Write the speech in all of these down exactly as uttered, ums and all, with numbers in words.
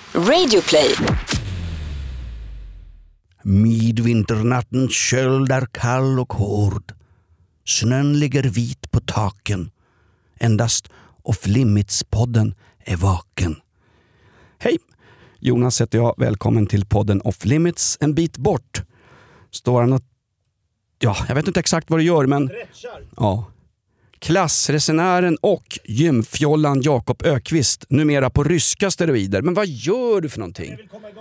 Radioplay. Midvinternattens köld är kall och hård. Snön ligger vit på taken. Endast Off Limits-podden är vaken. Hej, Jonas heter jag. Välkommen till podden Off Limits. En bit bort står han och... Ja, jag vet inte exakt vad du gör, men... Ja. Klassresenären och gymfjollan Jakob Ökvist, numera på ryska steroider. Men vad gör du för någonting?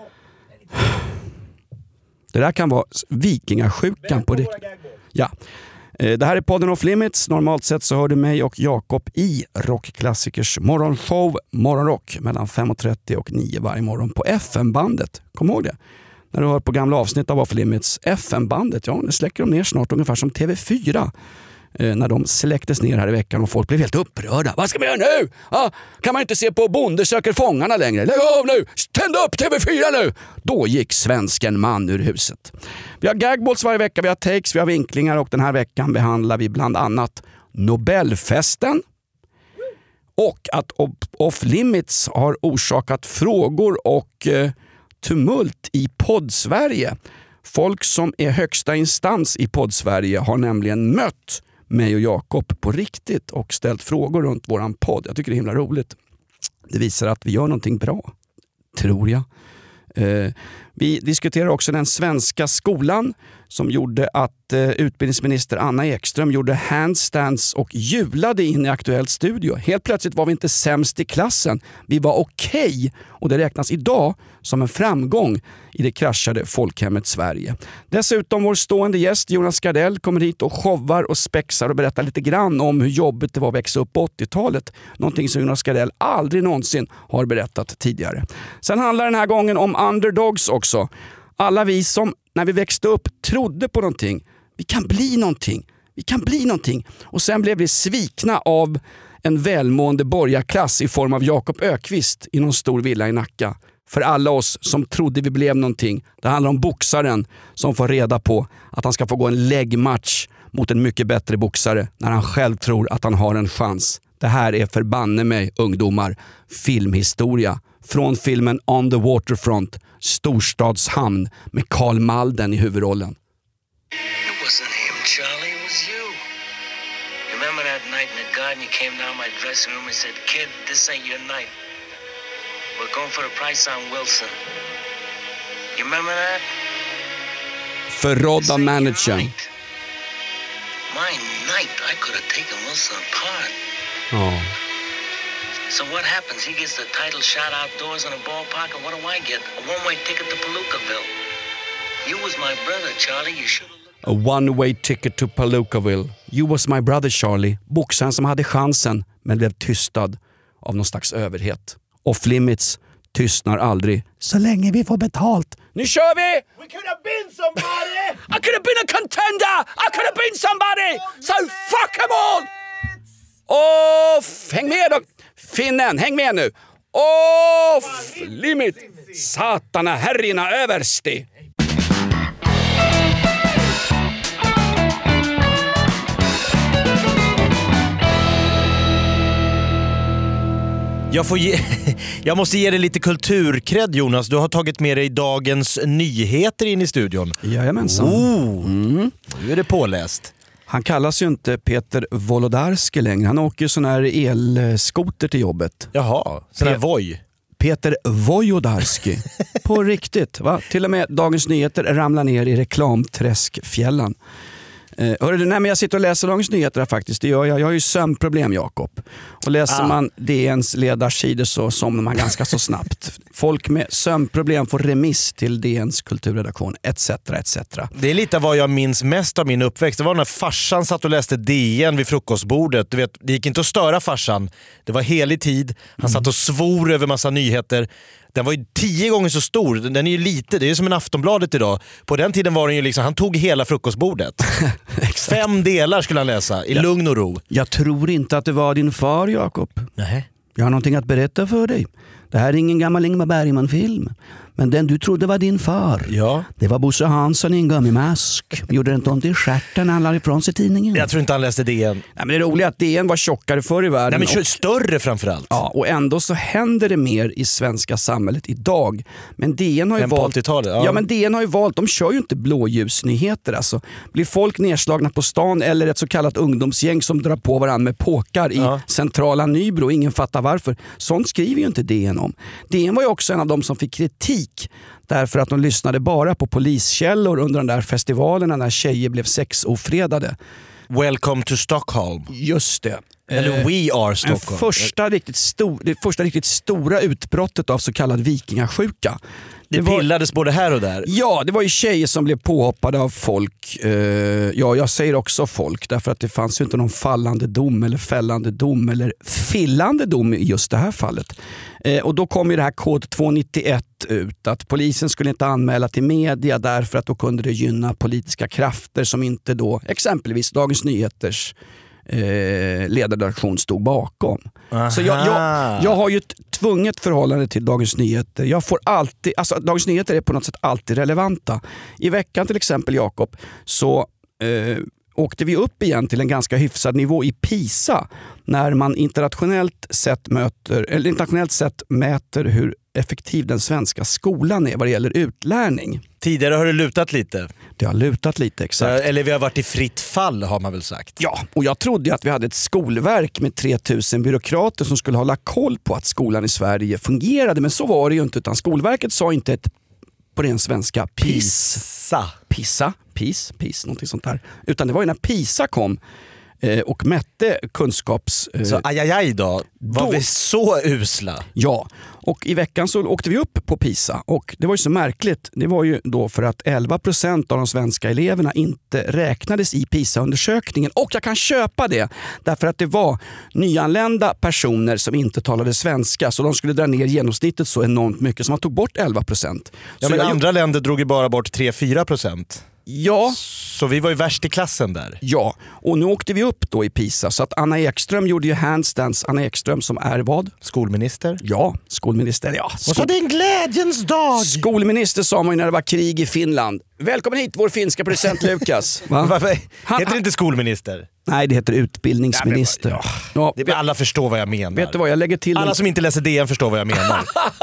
Det där kan vara vikingasjukan på det. Ja. Det här är podden Off Limits. Normalt sett så hör du mig och Jakob i Rockklassikers morgonshow Morgonrock mellan fem och trettio och nio varje morgon på F M-bandet. Kom ihåg det. När du hör på gamla avsnitt av Off Limits, F M-bandet, ja, nu släcker de ner snart ungefär som T V fyra. Eh, när de släcktes ner här i veckan och folk blev helt upprörda. Vad ska vi göra nu? Ah, kan man inte se på Bonde söker fångarna längre? Lägg av nu! Tänd upp T V fyra nu! Då gick svensken man ur huset. Vi har gagballs varje vecka, vi har takes, vi har vinklingar och den här veckan behandlar vi bland annat Nobelfesten och att Off Limits har orsakat frågor och eh, tumult i podd-Sverige. Folk som är högsta instans i podd-Sverige har nämligen mött mig och Jakob på riktigt och ställt frågor runt våran podd. Jag tycker det är himla roligt. Det visar att vi gör någonting bra, tror jag. Eh, vi diskuterar också den svenska skolan som gjorde att eh, utbildningsminister Anna Ekström gjorde handstands och julade in i Aktuellt studio. Helt plötsligt var vi inte sämst i klassen. Vi var okej okay, och det räknas idag som en framgång i det kraschade folkhemmet Sverige. Dessutom vår stående gäst Jonas Gardell kommer hit och showar och spexar och berättar lite grann om hur jobbigt det var att växa upp på åttiotalet. Någonting som Jonas Gardell aldrig någonsin har berättat tidigare. Sen handlar den här gången om underdogs också. Alla vi som när vi växte upp trodde på någonting. Vi kan bli någonting. Vi kan bli någonting. Och sen blev vi svikna av en välmående borgarklass i form av Jakob Ökvist i någon stor villa i Nacka. För alla oss som trodde vi blev någonting. Det handlar om boxaren som får reda på att han ska få gå en läggmatch mot en mycket bättre boxare när han själv tror att han har en chans. Det här är förbanne mig, ungdomar, filmhistoria. Från filmen On the Waterfront, Storstadshamn med Karl Malden i huvudrollen. It wasn't him, Charlie, it was you. You remember that night in the garden you came down my dressing room and said, "Kid, this ain't your night. We're going for a price on Wilson." You remember that? Förrådda managern. My night, I could have taken Wilson apart. Ja. So what happens? He gets the title shot outdoors in a ballpark, and what do I get? A one-way ticket to Palookaville. You was my brother, Charlie. You should have looked... A one-way ticket to Palookaville. You was my brother, Charlie. Boxaren som hade chansen, men blev tystad av någon slags överhet. Off Limits tystnar aldrig. Så länge vi får betalt. Nu kör vi! We could have been somebody! I could have been a contender! I could have been somebody! So fuck them all! Åh, häng med då! Finnen, häng med nu! Off Limit! Satana herrina översti! Jag, får ge, jag måste ge dig lite kulturkredd, Jonas. Du har tagit med dig dagens nyheter in i studion. Jajamensan. Oh, mm. Nu är det påläst. Han kallas ju inte Peter Wolodarski längre. Han åker ju sån här elskoter till jobbet. Jaha, sån här Pe- Voj. Peter Wojdarski. På riktigt, va? Till och med Dagens Nyheter ramlar ner i reklamträskfjällan. Eh, hörru, nej, men jag sitter och läser Dagens Nyheter här faktiskt. Det gör jag. Jag har ju sömnproblem, Jakob. Och läser ah. man D N:s ledarsidor så somnar man ganska så snabbt. Folk med sömnproblem får remiss till D N:s kulturredaktion, et cetera et cetera. Det är lite vad jag minns mest av min uppväxt. Det var när farsan satt och läste D N vid frukostbordet. Du vet, det gick inte att störa farsan. Det var helig tid. Han satt och svor över massa nyheter. Den var ju tio gånger så stor. Den är ju lite, det är som en Aftonbladet idag. På den tiden var den ju liksom, han tog hela frukostbordet. Fem delar skulle han läsa i ja. lugn och ro. Jag tror inte att det var din far, Jakob. Nej. Jag har någonting att berätta för dig. Det här är ingen gammal Ingmar Bergman-film. Men den du trodde var din far. Ja. Det var Bosse Hansson i en gummimask. Gjorde det inte ont i stjärten när han lade ifrån sig tidningen? Jag tror inte han läste D N. Nej, men det roliga är att D N var tjockare förr i världen. Nej, men och, större framförallt. ja, och ändå så händer det mer i svenska samhället idag. Men D N har ju Men på valt... åttiotalet, ja. Ja, men D N har ju valt... De kör ju inte blåljusnyheter. Alltså. Blir folk nedslagna på stan eller ett så kallat ungdomsgäng som drar på varandra med påkar i Ja. centrala Nybro, ingen fattar varför. Sånt skriver ju inte D N om. D N var ju också en av de som fick kritik därför att de lyssnade bara på poliskällor under den där festivalerna när tjejer blev sexofredade. Welcome to Stockholm. Just det. Eller We Are Den Stockholm. första riktigt, stor, det första riktigt stora utbrottet av så kallad vikingasjuka. Det var, pillades både här och där. Ja, det var ju tjejer som blev påhoppade av folk. Eh, ja, jag säger också folk därför att det fanns ju inte någon fallande dom eller fällande dom eller fillande dom i just det här fallet. Eh, och då kom ju det här kod tvåhundranittioett ut att polisen skulle inte anmäla till media därför att då kunde det gynna politiska krafter som inte då exempelvis Dagens Nyheters Eh, ledarredaktion stod bakom. Aha. Så jag, jag, jag har ju ett tvunget förhållande till Dagens Nyheter. Jag får alltid, alltså Dagens Nyheter är på något sätt alltid relevanta. I veckan till exempel, Jakob, så eh, åkte vi upp igen till en ganska hyfsad nivå i PISA när man internationellt sett, möter, eller internationellt sett mäter hur effektiv den svenska skolan är vad det gäller utlärning. Tidigare har det lutat lite. Det har lutat lite, exakt. Eller vi har varit i fritt fall har man väl sagt. Ja, och jag trodde att vi hade ett skolverk med tre tusen byråkrater som skulle hålla koll på att skolan i Sverige fungerade. Men så var det ju inte, utan Skolverket sa inte ett på ren svenska PIS. Pissa. PISA, PIS, PIS, någonting sånt där. Utan det var ju när PISA kom eh, och mätte kunskaps... Eh, Så ajajaj då, var då- vi så usla? Ja, och i veckan så åkte vi upp på PISA och det var ju så märkligt. Det var ju då för att elva procent av de svenska eleverna inte räknades i PISA-undersökningen. Och jag kan köpa det därför att det var nyanlända personer som inte talade svenska så de skulle dra ner genomsnittet så enormt mycket så man tog bort elva procent. Ja, Så men jag- andra länder drog ju bara bort tre till fyra procent. Ja, Så vi var ju värst i klassen där. ja, och nu åkte vi upp då i PISA så att Anna Ekström gjorde ju handstands. Anna Ekström som är vad? Skolminister. Ja, skolminister. Ja, Och så skol- det är en glädjens dag! Skolminister sa man ju när det var krig i Finland. Välkommen hit vår finska president Lukas. Va? Varför? Han- Heter det inte skolminister? Nej, det heter utbildningsminister. Ja, Ja, Det, alla förstår vad jag menar. vet du vad, jag lägger till Alla den, som inte läser D N förstår vad jag menar.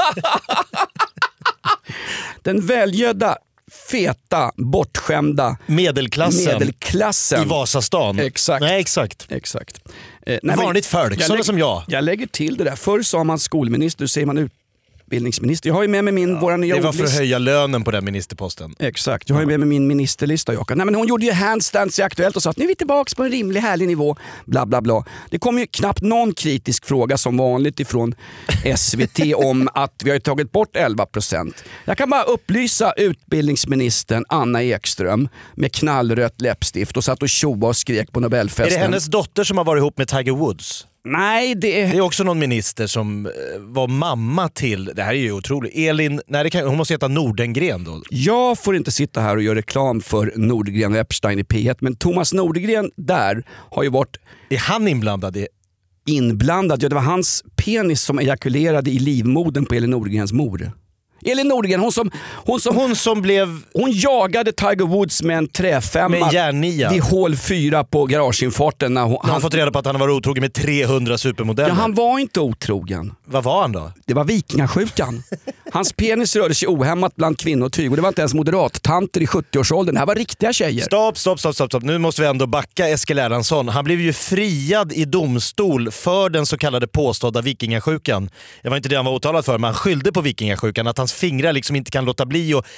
den välgödda, feta, bortskämda Medelklassen medelklassen. i Vasastan. Exakt. Nej, exakt. Exakt. Eh, nej, men Vanligt folk, sådana lägger- som jag. Jag lägger till det där. Förr sa man skolminister, nu säger man utbildningsminister. Jag har ju med mig min, våra nya Det var för att ordlista. höja lönen på den ministerposten. Exakt, jag har ju med mig min ministerlista, Jakob. Nej, men hon gjorde ju handstands i Aktuellt och sa att nu är vi tillbaka på en rimlig härlig nivå. Bla bla bla. Det kom ju knappt någon kritisk fråga som vanligt ifrån S V T om att vi har ju tagit bort elva procent. Jag kan bara upplysa utbildningsministern Anna Ekström med knallrött läppstift och satt och tjoa och skrek på Är Nobelfesten. det hennes dotter som har varit ihop med Tiger Woods? Nej, det är... Det är också någon minister som eh, var mamma till, det här är ju otroligt, Elin, nej det kan, hon måste heta Nordengren då. Jag får inte sitta här och göra reklam för Nordgren och Epstein i P ett, men Thomas Nordgren där har ju varit Är han inblandad i? inblandad. Ja, det var hans penis som ejakulerade i livmodern på Elin Nordgrens mor. Elin Nordgren, hon som, hon som Hon som blev hon jagade Tiger Woods med en träfemma med en järnia. vid hål fyra på garageinfarten. När hon, Han har han, fått reda på att han var otrogen med trehundra supermodeller. ja, han var inte otrogen. Vad var han då? Det var vikingasjukan. Hans penis rörde sig ohämmat bland kvinnotyg och det var inte ens moderattanter i sjuttioårsåldern. Det här var riktiga tjejer. Stopp, stopp, stopp, stopp, stopp. Nu måste vi ändå backa Eskil Erlandsson. Han blev ju friad i domstol för den så kallade påstådda vikingasjukan. Det var inte det han var åtalad för, men han skyllde på vikingasjukan. Att hans fingrar liksom inte kan låta bli och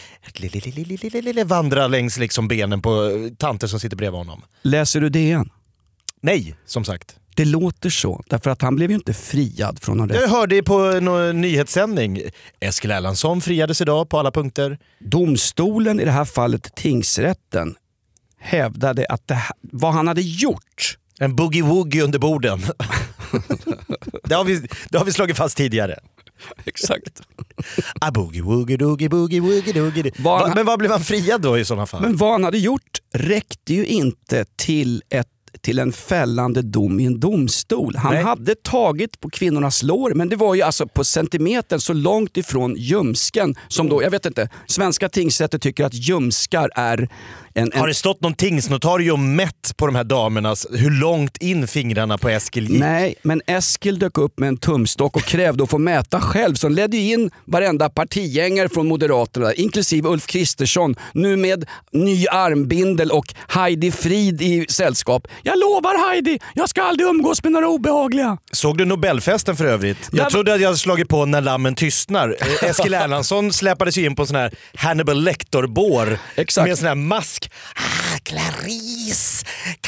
vandra längs liksom benen på tanter som sitter bredvid honom. Läser du det igen? Nej, som sagt. Det låter så, därför att han blev ju inte friad från någon rätt. Jag hörde på en nyhetssändning. Eskil Erlandsson friades idag på alla punkter. Domstolen, i det här fallet tingsrätten, hävdade att det, här- vad han hade gjort. En boogie-woogie under borden. det, har vi, det har vi slagit fast tidigare. Exakt. A boogie woogie doogie boogie woogie doogie. Var han- Va, men vad blev han friad då i sådana fall? Men vad han hade gjort räckte ju inte till ett till en fällande dom i en domstol. Han Nej. hade tagit på kvinnornas lår, men det var ju alltså på centimeter så långt ifrån ljumsken som då, jag vet inte, svenska tingsrätter tycker att ljumskar är en... en... Har det stått någon tingsnotarie och mätt på de här damernas, hur långt in fingrarna på Eskil gick? Nej, men Eskil dök upp med en tumstock och krävde att få mäta själv, så ledde in varenda partigängare från Moderaterna, inklusive Ulf Kristersson, nu med ny armbindel och Heidi Frid i sällskap. Jag lovar Heidi, jag ska aldrig umgås med några obehagliga. Såg du Nobelfesten för övrigt? Jag Där... trodde att jag hade slagit på När lammen tystnar. Eskil Erlandsson släpade sig in på en sån här Hannibal Lecter-bår med en sån här mask. Ah, Clarice!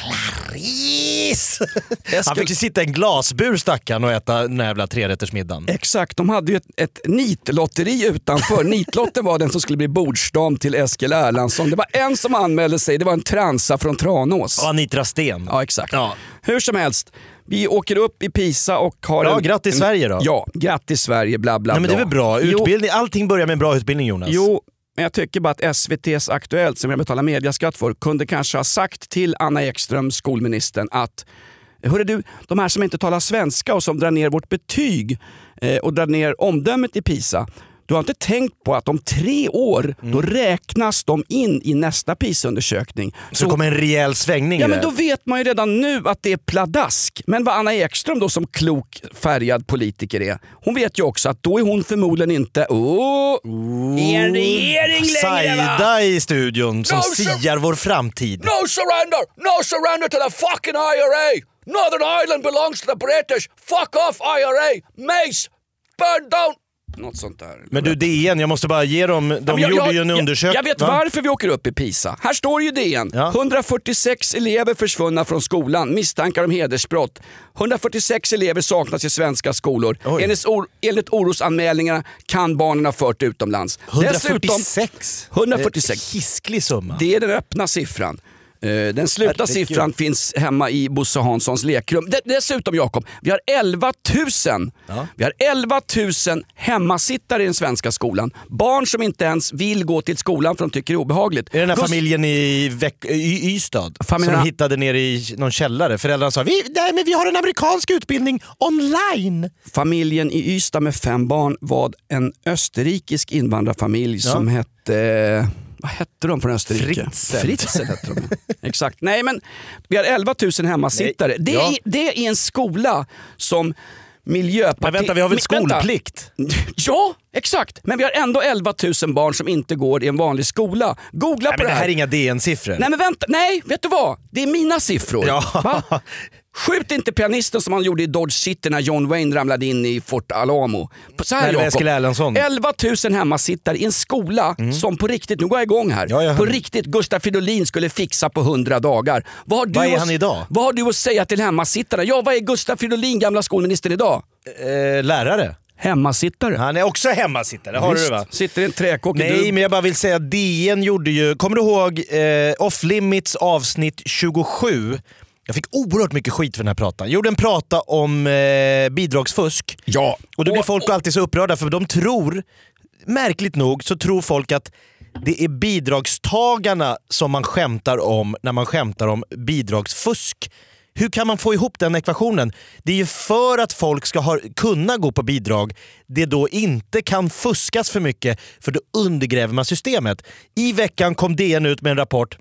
Clarice! Eskil... Han fick ju sitta i en glasbur stackarn och äta den här jävla trerättersmiddagen. Exakt, de hade ju ett, ett nitlotteri utanför. Nitlotten var den som skulle bli bordsdam till Eskil Erlandsson. Det var en som anmälde sig, det var en transa från Tranås. Och Anitra Sten. Ja, exakt. Ja. Hur som helst, vi åker upp i Pisa och har Ja, en... grattis en, Sverige då. Ja, grattis Sverige, bla bla Nej, men det är bla. väl bra utbildning? Allting börjar med en bra utbildning, Jonas. Jo, men jag tycker bara att S V T:s Aktuellt, som jag betalar mediaskatt för, kunde kanske ha sagt till Anna Ekström, skolministern, att hörru du, de här som inte talar svenska och som drar ner vårt betyg eh, och drar ner omdömet i Pisa, du har inte tänkt på att om tre år mm. då räknas de in i nästa PISA-undersökning. Så, så kommer en rejäl svängning. Ja, i men det. då vet man ju redan nu att det är pladask. Men vad Anna Ekström då som klok färgad politiker är, hon vet ju också att då är hon förmodligen inte oh, i en regering längre, va? Saida i studion som No, siar vår framtid. No surrender! No surrender to the fucking I R A! Northern Ireland belongs to the British! Fuck off I R A! Mace! Burn down! Något sånt där. Men du, D N, jag måste bara ge dem, de ja, jag, gjorde jag, ju en undersökning. Jag, jag vet va? varför vi åker upp i Pisa. Här står ju D N. Ja. hundrafyrtiosex elever försvunna från skolan, misstankar om hedersbrott. hundrafyrtiosex elever saknas i svenska skolor. Enligt, or, enligt orosanmälningarna kan barnen ha fört utomlands. hundrafyrtiosex? Dessutom, hundrafyrtiosex. Hisklig summa. Det är den öppna siffran. Den sluta siffran finns hemma i Bosse Hanssons lekrum. Dessutom, Jakob, vi har elva tusen. Ja. Vi har elva tusen hemmasittare i den svenska skolan. Barn som inte ens vill gå till skolan för de tycker det är obehagligt. Är det den här Gust- familjen i, Veck- i Ystad Familjerna... som de hittade nere i någon källare? Föräldrarna sa vi, nej, men vi har en amerikansk utbildning online. Familjen i Ystad med fem barn var en österrikisk invandrarfamilj ja. som hette... Vad hette de från Österrike? Fritzen. Fritzen hette de. Exakt. Nej, men vi har elva tusen hemmasittare. Det, ja. är, det är en skola som Miljöpartiet... Men vänta, vi har väl men, skolplikt? Vänta. Ja, exakt. Men vi har ändå elva tusen barn som inte går i en vanlig skola. Googla nej, på men det här. Det här är inga D N-siffror. Nej, men vänta. Nej, vet du vad? Det är mina siffror. Ja. Va? Skjut inte pianisten som han gjorde i Dodge City när John Wayne ramlade in i Fort Alamo. Så här, Nej, Eskil Erlandsson. elva tusen hemmasittare i en skola mm. som på riktigt, nu går jag igång här. Ja, på riktigt Gustaf Fridolin skulle fixa på hundra dagar. Vad, har du vad är att, han idag? Vad har du att säga till hemmasittarna? Ja, vad är Gustaf Fridolin, gamla skolministern, idag? Eh, lärare. Hemmasittare. Han är också hemmasittare, har Visst, du va? sitter i en träkåk. Nej, du... men jag bara vill säga att D N gjorde ju, kommer du ihåg eh, Off Limits avsnitt tjugosju? Jag fick oerhört mycket skit för den här pratan. Jag gjorde en prata om eh, bidragsfusk. Ja. Och då blir och, folk och... alltid så upprörda för de tror, märkligt nog, så tror folk att det är bidragstagarna som man skämtar om när man skämtar om bidragsfusk. Hur kan man få ihop den ekvationen? Det är ju för att folk ska ha, kunna gå på bidrag det då inte kan fuskas för mycket, för då undergräver man systemet. I veckan kom D N ut med en rapport.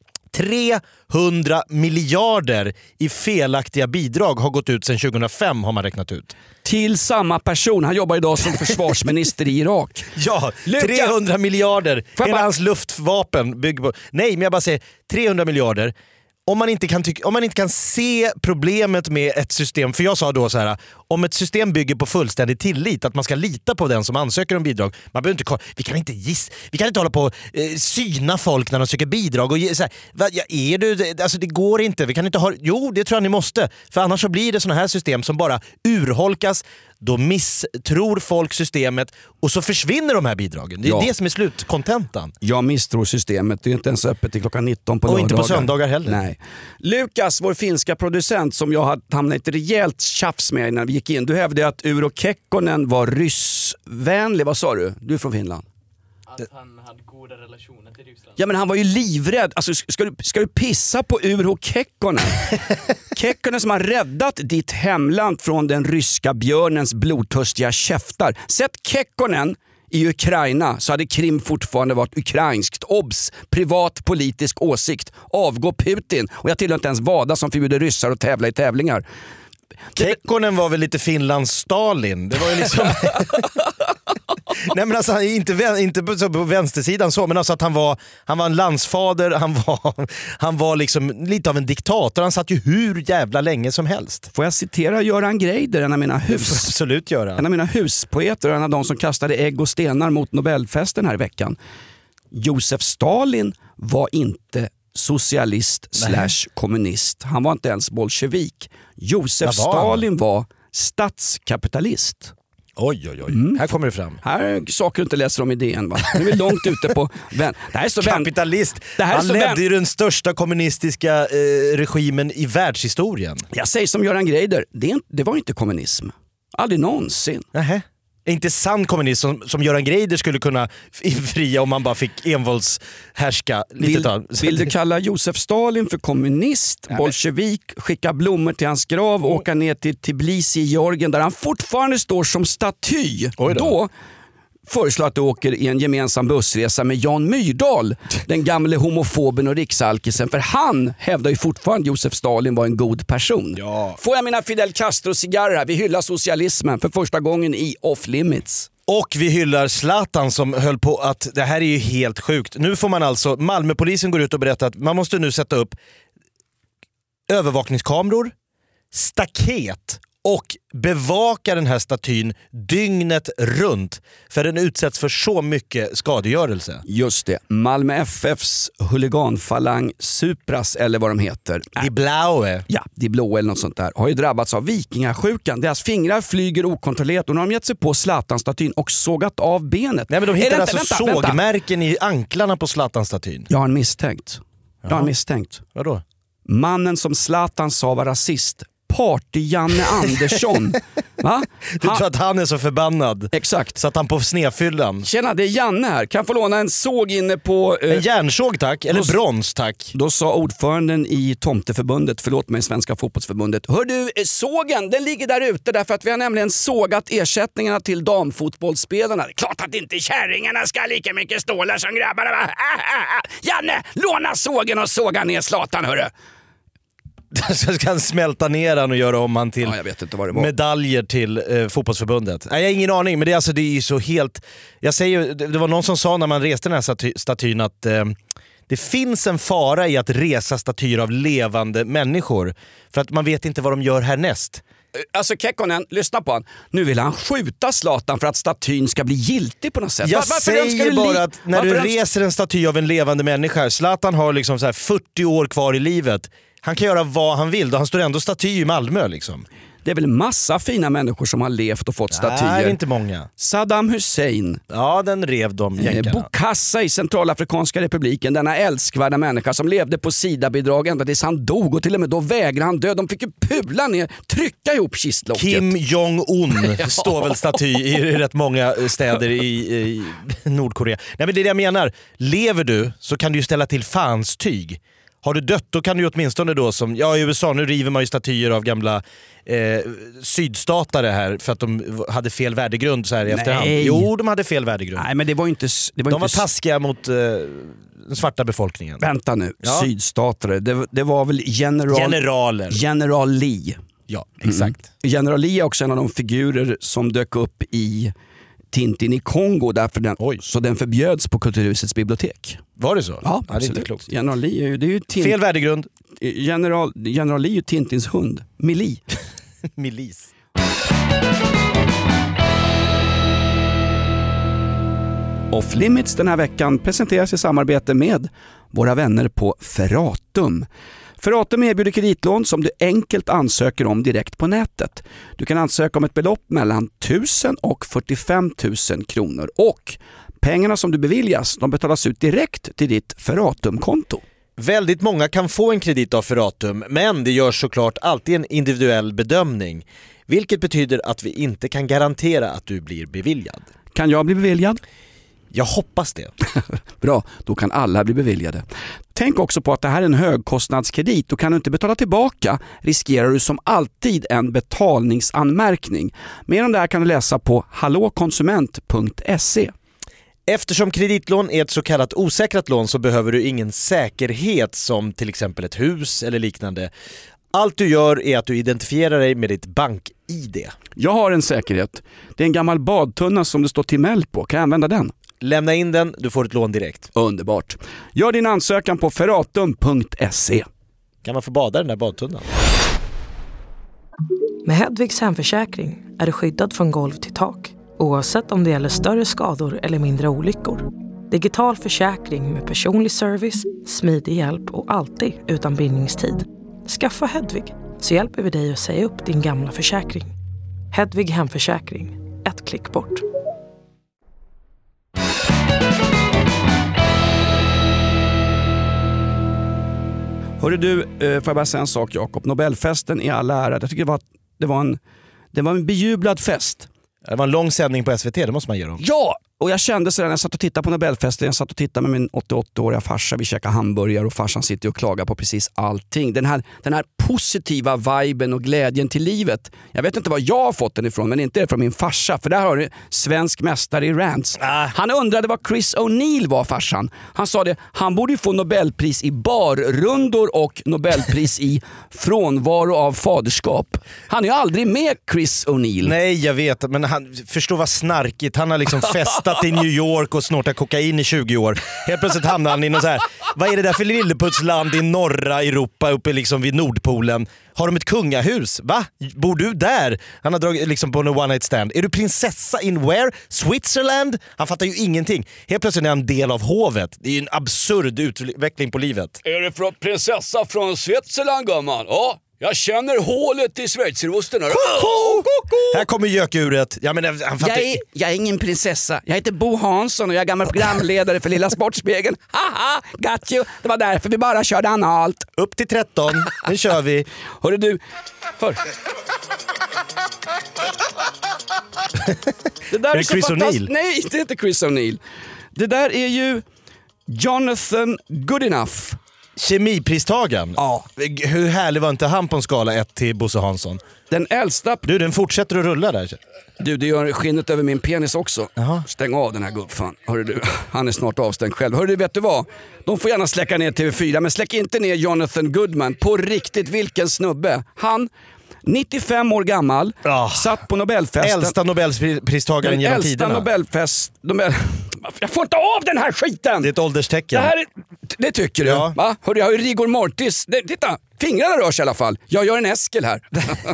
trehundra miljarder i felaktiga bidrag har gått ut sedan tjugohundrafem, har man räknat ut. Till samma person. Han jobbar idag som försvarsminister i Irak. Ja, Luka. trehundra miljarder. Hela bara... hans luftvapen bygger på... Nej, men jag bara säger trehundra miljarder. Om man, inte kan tycka, om man inte kan se problemet med ett system, för jag sa då så här, om ett system bygger på fullständig tillit, att man ska lita på den som ansöker om bidrag, man behöver inte, vi kan inte giss, vi kan inte hålla på och eh, syna folk när de söker bidrag och ge, så här, va, ja, är du, alltså det går inte, vi kan inte ha, jo det tror jag ni måste, för annars så blir det såna här system som bara urholkas, då misstror folk systemet och så försvinner de här bidragen. Det är ja. det som är slutkontentan. Jag misstror systemet. Det är inte ens öppet till klockan nitton på och lördagar. Och inte på söndagar heller. Nej. Lukas, vår finska producent som jag hamnade i ett rejält tjafs med när vi gick in. Du hävdade att Urho Kekkonen var ryssvänlig. Vad sa du? Du är från Finland. att han hade goda relationer till Ryssland. Ja, men han var ju livrädd. Alltså, ska, du, ska du pissa på Urho Kekkonen? Kekkonen som har räddat ditt hemland från den ryska björnens blodtörstiga käftar. Sätt Kekkonen i Ukraina så hade Krim fortfarande varit ukrainskt. Obs, privat politisk åsikt. Avgå Putin. Och jag tillhör inte ens Vada som förbjuder ryssar att tävla i tävlingar. Kekkonen var väl lite Finlands Stalin. Det var ju liksom... Nej, men alltså, inte, inte på vänstersidan så, men alltså att han var, han var en landsfader, han var, han var liksom lite av en diktator. Han satt ju hur jävla länge som helst. Får jag citera Göran Greider, en av mina hus... Absolut göra. En av mina huspoeter och en av de som kastade ägg och stenar mot Nobelfesten här i veckan. Josef Stalin var inte socialist slash kommunist. Han var inte ens bolsjevik. Josef var Stalin var statskapitalist. Oj, oj, oj. Mm. Här kommer det fram. Här är saker du inte läser om i D N, va? Nu är vi långt ute på... Vän. Det här är så kapitalist. Det här Han är ledde vän. ju den största kommunistiska eh, regimen i världshistorien. Jag säger som Göran Greider, det, det var inte kommunism. Aldrig någonsin. Nähä. Inte sann kommunism som, som Göran Greider skulle kunna fria om man bara fick envåldshärska lite vill, tag. Vill du kalla Josef Stalin för kommunist, ja, bolsjevik, skicka blommor till hans grav och oh. åka ner till Tbilisi i Georgien där han fortfarande står som staty. Då. då föreslår att du åker i en gemensam bussresa med Jan Myrdal, den gamle homofoben och riksalkisen, för han hävdar ju fortfarande Josef Stalin var en god person. Ja. Får jag mina Fidel Castro-cigarrer här? Vi hyllar socialismen för första gången i Off Limits. Och vi hyllar Zlatan som höll på att, det här är ju helt sjukt. Nu får man alltså, Malmöpolisen går ut och berättar att man måste nu sätta upp övervakningskameror, staket och bevaka den här statyn dygnet runt, för den utsätts för så mycket skadegörelse. Just det. Malmö F Fs huliganfalang Supras, eller vad de heter. Die Blaue. Ja, Die Blå eller något sånt där. Har ju drabbats av vikingasjukan. Deras fingrar flyger okontrollerat och nu har de gett sig på Zlatan-statyn och sågat av benet. Nej, men de hittar alltså vänta, sågmärken vänta. i anklarna på Zlatan-statyn. Jag har en misstänkt. Jag har en misstänkt. Vadå? Mannen som Zlatan sa var rasist. Party-Janne Andersson. Va? Du tror att han är så förbannad? Exakt. Så att han på snedfyllan. Tjena, det är Janne här. Kan jag få låna en såg inne på... Uh... En järnsåg tack, eller då, brons tack. Då sa ordföranden i Tomteförbundet, förlåt mig, Svenska fotbollsförbundet. Hör du, sågen, den ligger där ute därför att vi har nämligen sågat ersättningarna till damfotbollsspelarna. Klart att inte kärringarna ska ha lika mycket stålar som grabbarna, va? Ah, ah, ah. Janne, låna sågen och såga ner Zlatan, hörru. Så ska han smälta ner han och göra om han till ja, jag vet inte vad det var. medaljer till eh, fotbollsförbundet. Nej, jag har ingen aning, men det är, alltså, det är ju så helt... Jag säger, det, det var någon som sa när man reste den här staty, statyn att eh, det finns en fara i att resa statyer av levande människor. För att man vet inte vad de gör härnäst. Alltså Kekkonen, lyssna på han. Nu vill han skjuta Zlatan för att statyn ska bli giltig på något sätt. Jag Varför säger ska bara li- att när Varför du den... reser en staty av en levande människa, Zlatan har liksom så här fyrtio år kvar i livet. Han kan göra vad han vill, då han står ändå staty i Malmö liksom. Det är väl massa fina människor som har levt och fått statyer. Nej, inte många. Saddam Hussein. Ja, den rev de jänkarna. Eh, Bokassa i Centralafrikanska republiken. Denna älskvärda människa som levde på SIDA-bidrag ända tills han dog. Och till och med då vägrade han dö. De fick ju pula ner, trycka ihop kistlocket. Kim Jong-Un ja. står väl staty i rätt många städer i, i Nordkorea. Nej, men det är det jag menar. Lever du så kan du ju ställa till fans tyg. Har du dött, då kan du ju åtminstone då som, ja i U S A nu river man ju statyer av gamla eh, sydstatare här för att de hade fel värdegrund så här i Nej. efterhand. Jo, de hade fel värdegrund. Nej, men det var inte... Det var de inte... var taskiga mot eh, den svarta befolkningen. Vänta nu, ja. sydstatare. Det, det var väl general... generaler. General Lee. Ja, exakt. Mm. General Lee är också en av de figurer som dök upp i Tintin i Kongo, därför den, så den förbjöds på Kulturhusets bibliotek. Var det så? Ja, ja, det är inte klokt. General Lee är ju, det är ju Tint... Fel värdegrund. General, General Lee är ju Tintins hund. Millie. Milis. Off Limits den här veckan presenteras i samarbete med våra vänner på Ferratum. Ferratum erbjuder kreditlån som du enkelt ansöker om direkt på nätet. Du kan ansöka om ett belopp mellan tusen och fyrtiofem tusen kronor och pengarna som du beviljas de betalas ut direkt till ditt Ferratum-konto. Väldigt många kan få en kredit av Ferratum, men det görs såklart alltid en individuell bedömning. Vilket betyder att vi inte kan garantera att du blir beviljad. Kan jag bli beviljad? Jag hoppas det. Bra, då kan alla bli beviljade. Tänk också på att det här är en högkostnadskredit och kan du inte betala tillbaka riskerar du som alltid en betalningsanmärkning. Mer om det här kan du läsa på hallåkonsument punkt se. Eftersom kreditlån är ett så kallat osäkrat lån så behöver du ingen säkerhet som till exempel ett hus eller liknande. Allt du gör är att du identifierar dig med ditt bank-I D. Jag har en säkerhet. Det är en gammal badtunna som det står Timell på. Kan jag använda den? Lämna in den, du får ett lån direkt. Underbart. Gör din ansökan på ferratum punkt se. Kan man få bada i den där badtunnan? Med Hedvigs hemförsäkring är du skyddad från golv till tak. Oavsett om det gäller större skador eller mindre olyckor. Digital försäkring med personlig service, smidig hjälp och alltid utan bindningstid. Skaffa Hedvig så hjälper vi dig att säga upp din gamla försäkring. Hedvig hemförsäkring. Ett klick bort. Hörru du, eh, får jag bara säga en sak Jakob. Nobelfesten i all ära. Jag tycker det var, det var, en, det var en bejublad fest. Det var en lång sändning på S V T, det måste man göra om. Ja! Och jag kände så när jag satt och tittade på Nobelfesten, jag satt och tittade med min åttioåttaåriga farsa, vi käkade hamburgare och farsan sitter och klagar på precis allting. Den här, den här positiva viben och glädjen till livet. Jag vet inte var jag har fått den ifrån, men inte det från min farsa. För där har du svensk mästare i rants. Ah. Han undrade vad Chris O'Neill var, farsan. Han sa det, han borde ju få Nobelpris i barrundor och Nobelpris i frånvaro av faderskap. Han är ju aldrig med Chris O'Neill. Nej, jag vet, men han förstår vad snarkigt. Han har liksom festat i New York och snortat kokain i tjugo år. Helt plötsligt hamnar han i någon så här, vad är det där för lilleputsland i norra Europa uppe liksom vid Nordpolen? Har de ett kungahus? Va? Bor du där? Han har dragit liksom på en one night stand. Är du prinsessa in where? Switzerland? Han fattar ju ingenting. Helt plötsligt är han en del av hovet. Det är ju en absurd utveckling på livet. Är du från prinsessa från Switzerland, gumman? Ja, jag känner hålet i schweizerosten. Här kommer gökuret. Ja, men han fattar... jag, är, jag är ingen prinsessa. Jag heter Bo Hansson och jag är gammal programledare för Lilla Sportspegeln. Haha, got you. Det var därför vi bara körde analt. Upp till tretton, nu kör vi. Hörru du, hör. Det där är är, det så Chris fantastiskt. O'Neill? Nej, det är inte Chris O'Neill. Det där är ju Jonathan Goodenough. Kemipristagaren? Ja. Hur härlig var inte han på en skala ett till Bosse Hansson? Den äldsta... Du, den fortsätter att rulla där. Du, det gör skinnet över min penis också. Aha. Stäng av den här gubbfan. Hörru du, han är snart avstängd själv. Hörru du, vet du vad? De får gärna släcka ner T V fyra, men släck inte ner Jonathan Goodman. På riktigt, vilken snubbe. Han, nittiofem år gammal, oh. satt på Nobelfesten. Äldsta Nobelpristagaren genom äldsta tiderna. Nobelfest... Nobel... Jag får inte av den här skiten! Det är ett ålderstecken. Det, här är... det tycker du? Ja. Va? Hörru, jag har ju rigor mortis. Det, titta, fingrarna rörs i alla fall. Jag gör en Eskil här.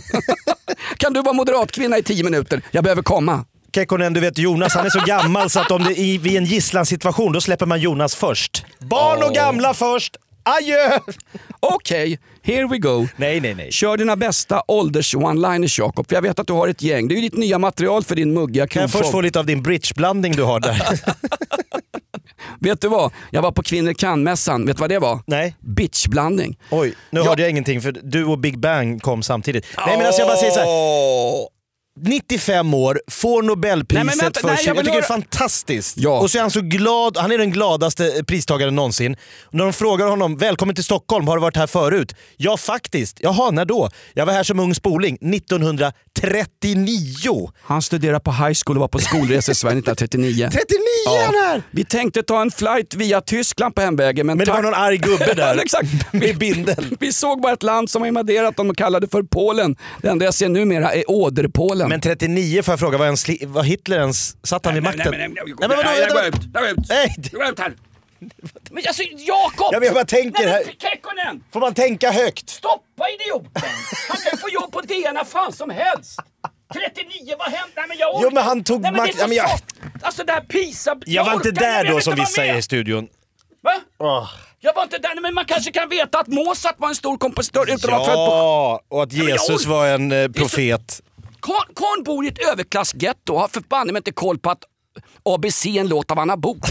Kan du vara moderatkvinna i tio minuter? Jag behöver komma. Kekkonen, du vet Jonas, han är så gammal så att om det är vid en gisslansituation då släpper man Jonas först. Barn och gamla först. Adjö! Okej, okay, here we go. Nej, nej, nej. Kör dina bästa ålders one-liners, Jakob. För jag vet att du har ett gäng. Det är ju ditt nya material för din muggiga Kan jag först få lite av din bridgeblandning du har där? Vet du vad? Jag var på Kvinnor kan-mässan. Vet du vad det var? Nej. Bitchblandning. Oj, nu jag... hörde jag ingenting för du och Big Bang kom samtidigt. Oh. Nej, men alltså jag bara säger så här. nittiofem år, får Nobelpriset nej, vänta, för nej, jag, jag jag tycker höra... det är fantastiskt. Ja. Och så är han så glad, han är den gladaste pristagaren någonsin. Och när de frågar honom, välkommen till Stockholm, har du varit här förut? Ja, faktiskt. Jaha, när då? Jag var här som ung spoling, nittonhundratrettionio. Han studerade på high school och var på skolresa i Sverige nittonhundratrettionio. trettionio ja. Han här! Vi tänkte ta en flight via Tyskland på hemvägen. Men, men det tack... var någon arg gubbe där. Exakt. Med bindel. Vi såg bara ett land som har invaderat dem och kallade för Polen. Det enda jag ser numera är Åderpolen. Men trettionio får jag fråga, var, ens, var Hitler ens, satt han vid makten? Nej, nej, nej, nej, nej, men vadå, nej, jag går ut, jag går ut. Nej. Jag går ut här. Men alltså, Jakob! Ja, men jag bara tänker nej, här. Kekkonen! Får man tänka högt? Stoppa idioten! Han kan ju få jobb på D N när fan som helst. trettionio, vad hände? Nej, men jag orkar. Jo, men han tog nej, men makt... det är så Ja, men jag... Alltså det här Pisa... Jag, jag var inte orkar, där jag då som vi säger med. i studion. Va? Oh. Jag var inte där, men man kanske kan veta att Mozart var en stor kompositör utan att vara född på... Ja, och att Jesus ja, var en eh, profet. Karn, Karn bor i ett överklassgetto och har för banne inte koll på att A B C är en låt av Anna Bok.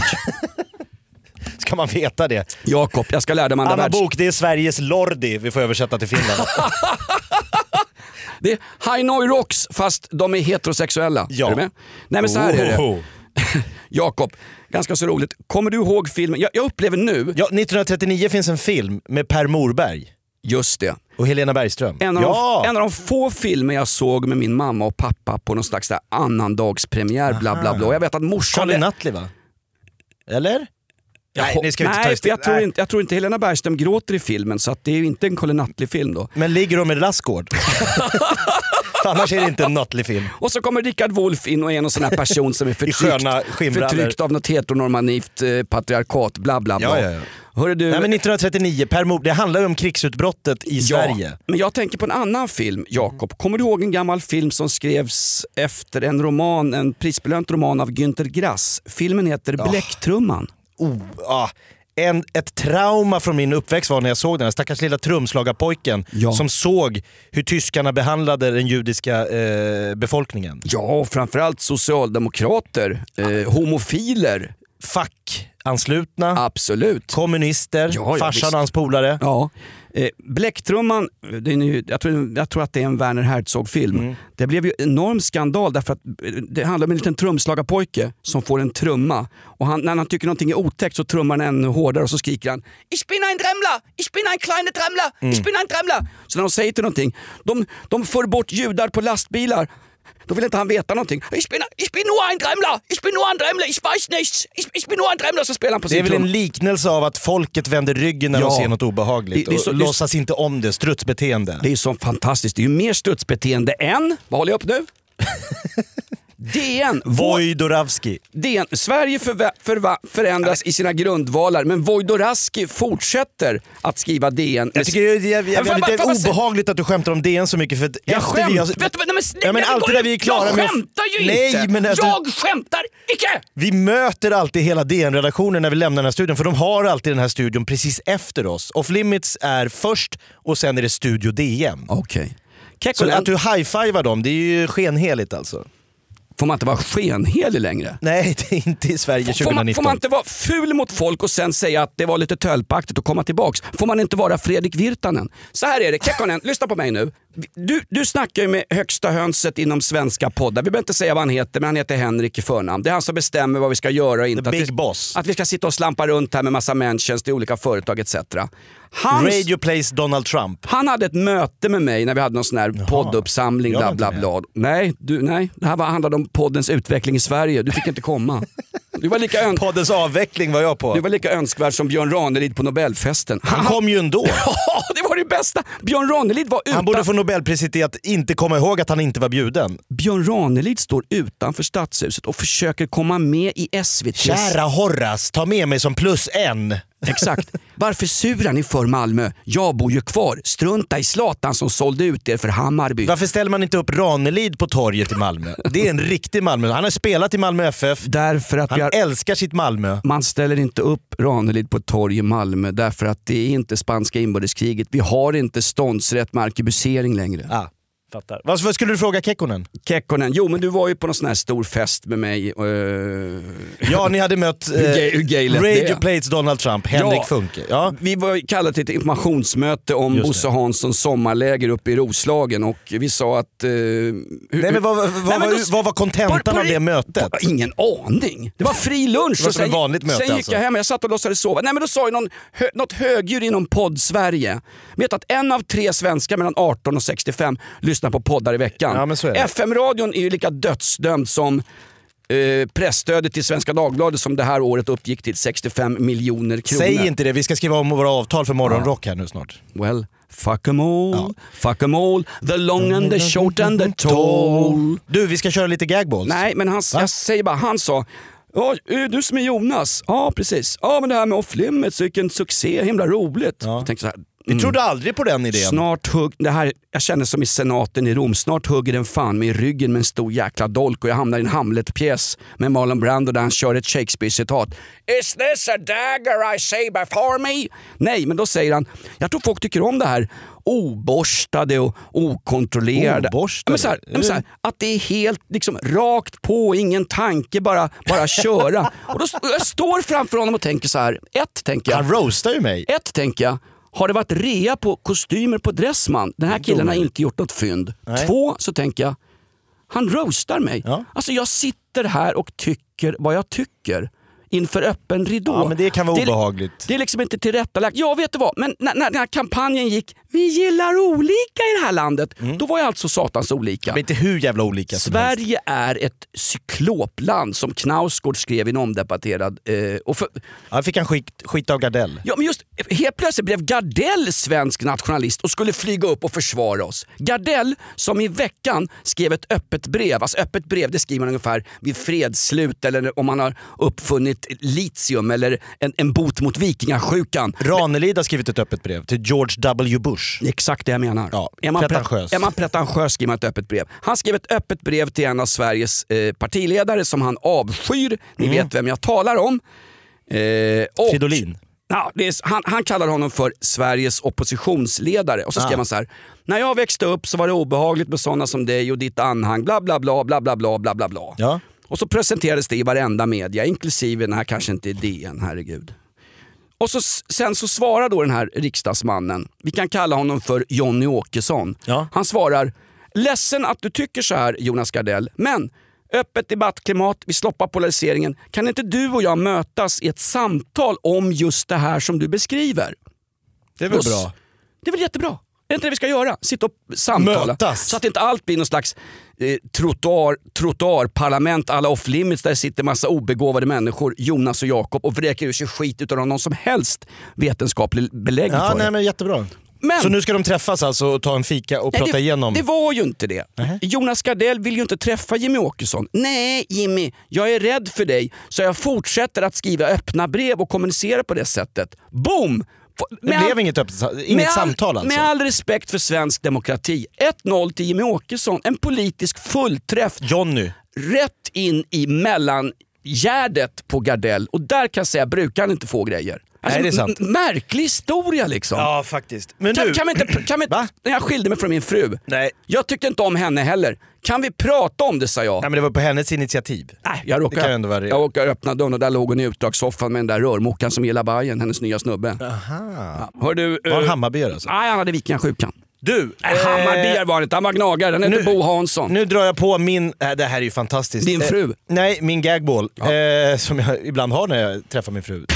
Ska man veta det? Jakob, jag ska lära mig andra Anna världs... Bok, det är Sveriges Lordi vi får översätta till Finland. Det är Hanoi Rocks fast de är heterosexuella. Ja. Är du med? Nej, men så här är det. Oh. Jakob, ganska så roligt. Kommer du ihåg filmen? Jag, jag upplever nu... Ja, nittonhundratrettionio finns en film med Per Morberg. Just det. Och Helena Bergström. En av, ja. de, en av de få filmer jag såg med min mamma och pappa på någon slags där annandagspremiär, bla bla bla. Jag vet att morsan... Colin Nutley, va? Eller? Nej, jag, det ska vi inte nej, ta jag, tror inte, jag tror inte Helena Bergström gråter i filmen, så att det är ju inte en Colin Nutley-film då. Men ligger de med Rassgård? Annars är det inte en Nutley-film. Och så kommer Richard Wolff in och är någon sån här person som är förtryckt, förtryckt av något heteronormativt eh, patriarkat, bla bla bla. Ja, ja, ja. Hörru du, Nej, men nittonhundratrettionio, Per Mor- det handlar ju om krigsutbrottet i ja, Sverige. Men jag tänker på en annan film, Jakob. Kommer du ihåg en gammal film som skrevs efter en roman, en prisbelönt roman av Günter Grass? Filmen heter Ja. Bläcktrumman. Oh, ah. En, ett trauma från min uppväxt var när jag såg den här stackars lilla trumslagarpojken Ja. som såg hur tyskarna behandlade den judiska eh, befolkningen. Ja, och framförallt socialdemokrater, eh, homofiler. Fackanslutna, Absolut. kommunister, Ja, ja, farsan visst. och hans polare. Ja. Eh, Bläcktrumman, det är nu, jag, tror, jag tror att det är en Werner Herzog-film. Mm. Det blev ju en enorm skandal därför att det handlar om en liten trumslagarpojke som får en trumma. Och han, när han tycker någonting är otäckt så trummar han ännu hårdare och så skriker han Ich bin ein Dremler! Ich bin ein kleiner Dremler! Mm. Ich bin ein Dremler! Så när de säger till någonting, de, de för bort judar på lastbilar. Då vill inte han veta någonting. Ich bin, ich bin nur ein Dremler! Ich bin nur ein Dremler! Ich weiß nichts! Ich, ich bin nur ein Dremler! Så spelar han på Det är sin väl trum. en liknelse av att folket vänder ryggen när Ja. de ser något obehagligt Det- det är så- och det är- låtsas inte om det, strutsbeteende. Det är ju så fantastiskt. Det är ju mer studsbeteende än, vad håller jag upp nu? D N. Vår, Wojdorawski. D N. Sverige förvä- förva- förändras i sina grundvalar, men Wojdorawski fortsätter att skriva D N. Jag tycker det är, jag, jag, Men får det är jag bara- får jag lite bara- obehagligt att du skämtar om D N så mycket. För att Jag efter skämt, vi har, vet du vad, nej men snälla, ja, men det alltid går där ju- vi är klara jag med att- skämtar ju Nej, inte! men alltså- jag skämtar icke! Vi möter alltid hela D N-redaktionen när vi lämnar den här studion, för de har alltid den här studion precis efter oss. Off Limits är först och sen är det Studio D N. Okej. Så att du high-fivar dem, det är ju skenheligt alltså. Får man inte vara skenhelig längre? Nej, det är inte i Sverige Får man, tjugonitton. får man inte vara ful mot folk och sen säga att det var lite tölpaktigt och komma tillbaks? Får man inte vara Fredrik Virtanen? Så här är det, Kekkonen, lyssna på mig nu. Du, du snackar ju med högsta hönset inom svenska poddar. Vi behöver inte säga vad han heter, men han heter Henrik i förnamn. Det är han som bestämmer vad vi ska göra och inte. The Att big vi, boss. Att vi ska sitta och slampa runt här med massa mentions till olika företag et cetera. Hans, Radio plays Donald Trump. han hade ett möte med mig när vi hade någon sån här podduppsamling, Jag var bla inte bla med. bla. Nej, du, nej, det här var, handlade om poddens utveckling i Sverige. Du fick inte komma. Du var lika ön- Poddens avveckling var jag på. Du var lika önskvärd som Björn Ranelid på Nobelfesten. Han kom ju ändå. Ja, det var det bästa! Björn Ranelid var utan... Han borde få Nobelpriset i att inte komma ihåg att han inte var bjuden. Björn Ranelid står utanför Stadshuset och försöker komma med i S V T. Kära Horace, ta med mig som plus en. Exakt. Varför surar ni för Malmö? Jag bor ju kvar. Strunta i Zlatan som sålde ut er för Hammarby. Varför ställer man inte upp Ranelid på torget i Malmö? Det är en riktig Malmö. Han har spelat i Malmö F F. Därför att vi Han har... älskar sitt Malmö. Man ställer inte upp Ranelid på ett torg i Malmö därför att det är inte spanska inbördeskriget. Vi har inte ståndsrätt med arkebusering längre. Ah, fattar. Vad, vad skulle du fråga Kekkonen? Kekkonen, jo men du var ju på någon sån här stor fest med mig. Uh... Ja, ni hade mött eh, Hur gay- hur gay lät Radio det? Plates Donald Trump, Henrik Ja. Funke. Ja. Vi var kallade till ett informationsmöte om Just Bosse det. Hanssons sommarläger uppe i Roslagen och vi sa att... Uh, hur, Nej, men vad, vad, Nej, vad, men då- vad var kontentan På- på- av det mötet? Ingen aning. Det var fri lunch. Det var och som ett sen- vanligt möte Sen gick alltså. jag hem och jag satt och låtsades sova. Nej men då sa ju någon, hö, något högdjur inom podd-Sverige. Vet att en av tre svenskar mellan arton och sextiofem lyssnar på poddar i veckan. Ja, men så är det. F M-radion är ju lika dödsdömd som eh, pressstödet till Svenska Dagbladet som det här året uppgick till sextiofem miljoner kronor. Säg inte det, vi ska skriva om våra avtal för morgonrock här nu snart. Well, fuck em all, fuck em all, the long and the short and the tall. Du, vi ska köra lite gagballs. Nej, men han, jag säger bara, han sa ja, är du som är Jonas? Ja, precis. Ja, men det här med Off Limits, vilken succé, himla roligt. Ja. Jag tänkte så här, Vi trodde aldrig på den idén. snart hugg, det här, jag känner som i senaten i Rom, snart hugger den fan med i ryggen med en stor jäkla dolk och jag hamnar i en Hamlet-pjäs med Marlon Brando där han kör ett Shakespeare-citat. Is this a dagger I say before me? Nej, men då säger han, jag tror folk tycker om det här oborstade och okontrollerade. Oborstade? Ja, men så här, ja, men så här, att det är helt liksom rakt på, ingen tanke, bara, bara köra. Och då st- jag står framför honom och tänker så här, ett tänker jag. Han roastar ju mig. Ett tänker jag, har det varit rea på kostymer på Dressman? Den här killen har inte gjort något fynd. Nej. Två så tänker jag, Han roastar mig. Ja. Alltså jag sitter här och tycker vad jag tycker inför öppen ridå. Ja, men det kan vara det, obehagligt. Det är liksom inte tillrättalagt. Ja, vet du vad? Men när, när den här kampanjen gick, vi gillar olika i det här landet, mm. då var jag alltså satans olika. Men inte hur jävla olika som Sverige helst. är ett cyklopland som Knausgård skrev i en omdebatterad... Eh, och för, ja, fick han skit, skit av Gardell. Ja, men just helt plötsligt blev Gardell svensk nationalist och skulle flyga upp och försvara oss. Gardell som i veckan skrev ett öppet brev. Alltså öppet brev, det skriver man ungefär vid fredsslut eller om man har uppfunnit litium eller en, en bot mot vikingasjukan. Ranelid har skrivit ett öppet brev till George W. Bush. Exakt det jag menar. Ja, är, man pretentiös. Pre- är man pretentiös skriver man ett öppet brev. Han skrev ett öppet brev till en av Sveriges eh, partiledare som han avskyr. Ni mm. vet vem jag talar om. Eh, och, Fridolin. Ja, det är, han, han kallar honom för Sveriges oppositionsledare. Och så skrev ah. han så här: när jag växte upp så var det obehagligt med sådana som dig och ditt anhang. Bla bla bla bla bla bla bla bla bla. Ja. Och så presenterades det i varenda media, inklusive den här kanske inte är D N, herregud. Och så, sen så svarar då den här riksdagsmannen, vi kan kalla honom för Jonny Åkesson. Ja. Han svarar: ledsen att du tycker så här, Jonas Gardell, men öppet debattklimat, vi sloppar polariseringen. Kan inte du och jag mötas i ett samtal om just det här som du beskriver? Det är väl då, bra? Det är väl jättebra. Det är inte det vi ska göra. Sitta och samtala. Mötas. Så att inte allt blir någon slags eh, trottoar, trottoarparlament alla off limits där det sitter massa obegåvade människor, Jonas och Jakob, och vräker ur sig skit utan någon som helst vetenskaplig belägg ja, för nej, det. men jättebra. Men, så nu ska de träffas alltså och ta en fika och nej, prata det, igenom? Det var ju inte det. Uh-huh. Jonas Gardell vill ju inte träffa Jimmy Åkesson. Nej Jimmy, jag är rädd för dig, så jag fortsätter att skriva öppna brev och kommunicera på det sättet. Boom! Det blev all, inget, öppet, inget all, samtal alltså? Med all respekt för svensk demokrati. ett noll till Jimmy Åkesson. En politisk fullträff. Jonny. Rätt in i mellangärdet på Gardell. Och där kan jag säga, brukar han inte få grejer. Alltså, nej, det är sant. M- märklig historia liksom. Ja, faktiskt. Men kan, du... kan vi inte, kan vi inte, när jag skilde mig från min fru. Nej. Jag tyckte inte om henne heller. Kan vi prata om det, sa jag. Nej, men det var på hennes initiativ. Nej, jag råkade, det kan ändå vara jag råkade öppna dörren och där låg hon i utdragssoffan med den där rörmokan som gillar Bajen, hennes nya snubbe. Aha. Ja. Hör du, var han uh, Hammarbyare alltså? Nej, han hade vikingasjukan. Du, äh, eh, Hammarbyare var det inte, han var gnagare, den heter Bo Hansson. Nu drar jag på min, äh, det här är ju fantastiskt. Din fru? Eh, nej, min gagball. Ja. Eh, som jag ibland har när jag träffar min fru.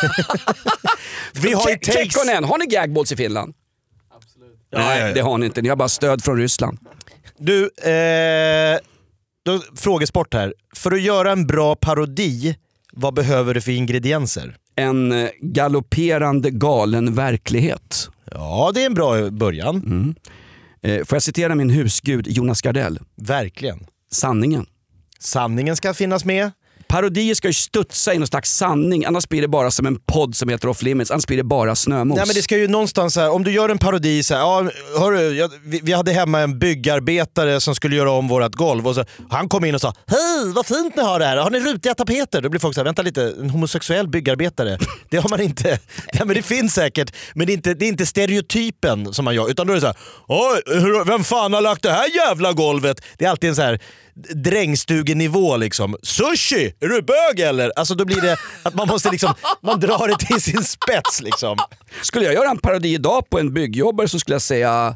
Vi har ju takes... Kekkonen, har ni gagballs i Finland? Absolut. Nej, ja, ja. Det har ni inte, ni har bara stöd från Ryssland. Du, eh, då, frågesport här. För att göra en bra parodi, vad behöver du för ingredienser? En galopperande galen verklighet. Ja, det är en bra början. Mm. Eh, får jag citera min husgud Jonas Gardell? Verkligen. Sanningen. Sanningen ska finnas med. Parodier ska ju studsa i någon slags sanning, annars blir det bara som en podd som heter Off Limits, annars blir det bara snömos. Nej, men det ska ju någonstans här, om du gör en parodi så här, ja, hörru, jag, vi, vi hade hemma en byggarbetare som skulle göra om vårat golv och så, han kom in och sa: hej, vad fint ni har det här, har ni rutiga tapeter? Då blir folk så här: vänta lite, en homosexuell byggarbetare, det har man inte. Ja, men det finns säkert, men det är inte, det är inte stereotypen som man gör, utan då är det så här: oj, vem fan har lagt det här jävla golvet? Det är alltid en så här drängstugenivå liksom. Sushi, är du bög eller? Alltså då blir det att man måste liksom, man drar det till sin spets liksom. Skulle jag göra en parodi idag på en byggjobbare så skulle jag säga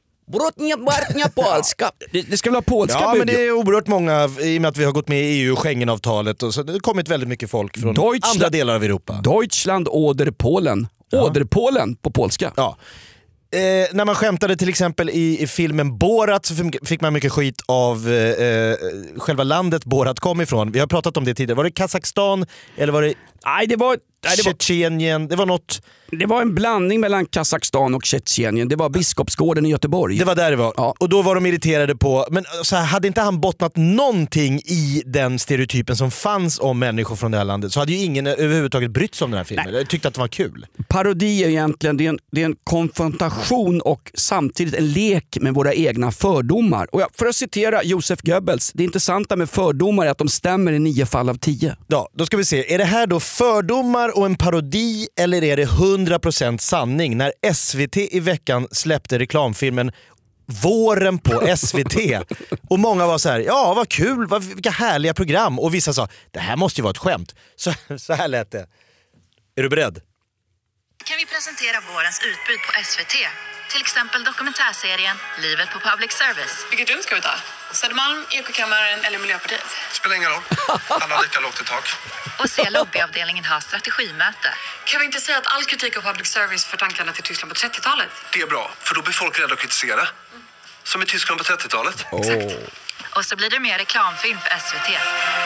polska. Det, det ska väl vara polska. Ja, men det är oerhört många, i och med att vi har gått med i E U och Schengenavtalet, och så det har kommit väldigt mycket folk från Deutschland, andra delar av Europa. Deutschland oder Polen. Ja. Oder Polen på polska. Ja. Eh, när man skämtade till exempel i, i filmen Borat så fick man mycket skit av eh, själva landet Borat kom ifrån. Vi har pratat om det tidigare. Var det Kazakstan eller var det... Nej, det var... Tjetjenien, det var något... Det var en blandning mellan Kazakstan och Tjetjenien. Det var Biskopsgården i Göteborg. Det var där det var. Ja. Och då var de irriterade på... Men så här, hade inte han bottnat någonting i den stereotypen som fanns om människor från det här landet, så hade ju ingen överhuvudtaget brytt sig om den här filmen. Jag tyckte att det var kul. Parodi är egentligen, det är, en, det är en konfrontation och samtidigt en lek med våra egna fördomar. Och ja, för att citera Josef Goebbels, det intressanta med fördomar är att de stämmer i nio fall av tio. Ja, då ska vi se. Är det här då fördomar och en parodi, eller är det hundra procent sanning? När S V T i veckan släppte reklamfilmen Våren på S V T och många var så här: ja vad kul, vad, vilka härliga program, och vissa sa det här måste ju vara ett skämt. Så, så här lät det. Är du beredd? Kan vi presentera vårens utbud på S V T? Till exempel dokumentärserien Livet på Public Service. Vilket rum ska vi ta? Södermalm, Ekokammaren eller Miljöpartiet? Spelar ingen roll. Alla lika lågt i tak. Och se lobbyavdelningen ha strategimöte. Kan vi inte säga att all kritik av public service för tankarna till Tyskland på trettiotalet? Det är bra, för då blir folk rädda att kritisera. Som i Tyskland på trettiotalet. Och så blir det mer reklamfilm för S V T.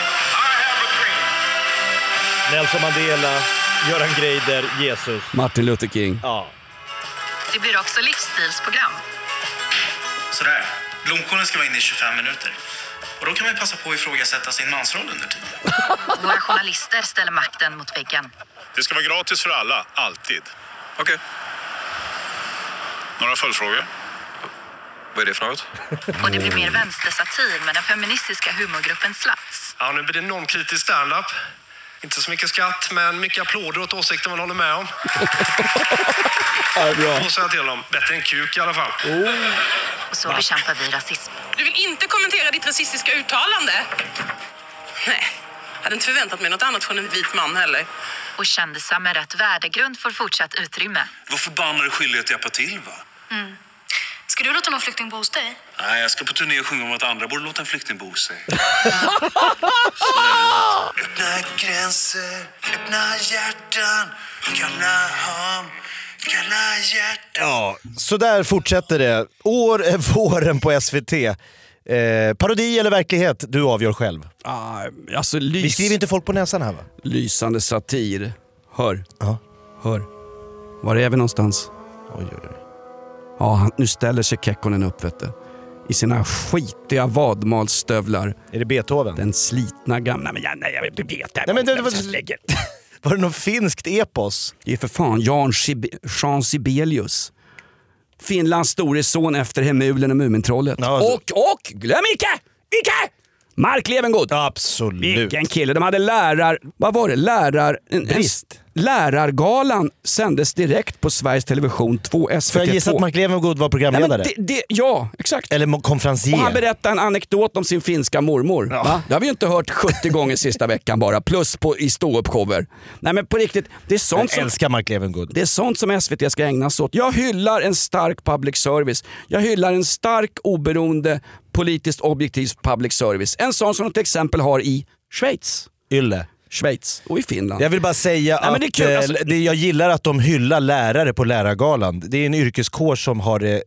Nelson Mandela, Göran Greider, Jesus. Martin Luther King. Ja. Det blir också livsstilsprogram. Sådär, blomkornen ska vara inne i tjugofem minuter. Och då kan man ju passa på att ifrågasätta sin mansroll under tiden. Våra journalister ställer makten mot väggen. Det ska vara gratis för alla, alltid. Okej. Okay. Några följdfrågor? Vad är det för något? Och det blir mer vänstersatir med den feministiska humorgruppen Slats. Ja, nu blir det normkritisk stand-up. Inte så mycket skatt, men mycket applåder åt åsikter man håller med om. Ja, bra. Och säga till dem, bättre än kuk i alla fall. Oh. Och så bekämpar vi rasism. Du vill inte kommentera ditt rasistiska uttalande? Nej, jag hade inte förväntat mig något annat från en vit man heller. Och kändisar med rätt värdegrund får fortsatt utrymme. Vad förbannade du skyldighet att hjälpa till, va? Mm. Ska du låta någon flykting bo hos dig? Nej, jag ska på turné och sjunga om att andra borde låta en flykting bo hos sig. Öppna gränser, öppna hjärtan, kalla ham, kalla hjärtan. Ja, så där fortsätter det. År är våren på S V T. Eh, parodi eller verklighet, du avgör själv. Ah, alltså lys... Vi skriver inte folk på näsan här, va? Lysande satir. Hör. Ja. Hör. Var är vi någonstans? Oj, oj, oj. Ja, han, nu ställer sig Kekkonen upp, vet du. I sina skitiga vadmalsstövlar. Är det Beethoven? Den slitna gamla... Men jag, nej, jag vet inte. Nej, men det, det var, var det någon finskt epos? Det är för fan Jan Sib- Jean Sibelius. Finlands store son efter Hemulen och Mumintrollet. Ja, alltså. Och, och, glöm icke! Icke! Mark Levengood. Absolut. Vilken kille. De hade lärar... Vad var det? Lärar... En, Brist. En, lärargalan sändes direkt på Sveriges Television två, S V T två. För jag gissar att Mark Levengood var programledare? Nej, det, det, ja, exakt. Eller konferencier. Och han berättade en anekdot om sin finska mormor. Ja. Va? Det har vi ju inte hört sjuttio gånger sista veckan bara. Plus på, i ståuppshower. Nej, men på riktigt, det är sånt jag som... älskar Mark Levengood. Det är sånt som S V T ska ägna sig åt. Jag hyllar en stark public service. Jag hyllar en stark, oberoende, politiskt objektiv public service. En sån som de till exempel har i Schweiz. Ylle. Schweiz och i Finland. Jag vill bara säga Nej, att det är kul, alltså. det, jag gillar att de hyllar lärare på lärargalan. Det är en yrkeskår som har det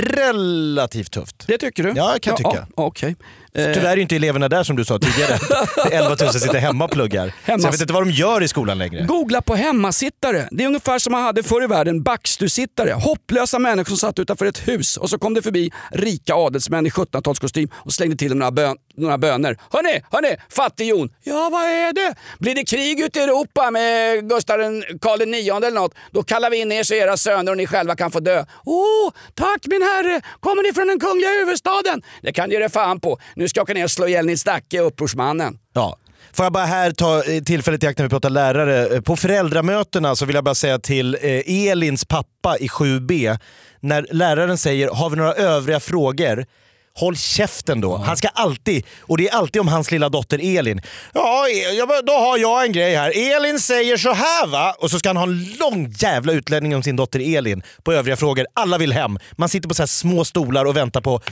relativt tufft. Det tycker du? Ja, jag kan ja, tycka. Ja, okay. Tyvärr är inte eleverna där som du sa tidigare. elva tusen sitter hemma och pluggar. Hemma. Så jag vet inte vad de gör i skolan längre. Googla på hemmasittare. Det är ungefär som man hade förr i världen backstusittare. Hopplösa människor som satt utanför ett hus och så kom det förbi rika adelsmän i sjuttonhundratalskostym och slängde till dem några, bön, några böner. Hörrni, hörrni, fattig Jon. Ja, vad är det? Blir det krig ute i Europa med Gustav Karl den nionde eller något? Då kallar vi in er så era söner och ni själva kan få dö. Åh, oh, tack min herre. Kommer ni från den kungliga huvudstaden? Det kan du ge fan på. Nu ska jag åka ner och slå ihjäl Nils Dacke, upprorsmannen. Ja. Får jag bara här ta tillfället i akt när vi pratar lärare. På föräldramötena så vill jag bara säga till Elins pappa i sju B. När läraren säger, har vi några övriga frågor? Håll käften då. Han ska alltid, och det är alltid om hans lilla dotter Elin. Ja, då har jag en grej här. Elin säger så här, va? Och så ska han ha en lång jävla utläggning om sin dotter Elin på övriga frågor. Alla vill hem. Man sitter på så här små stolar och väntar på...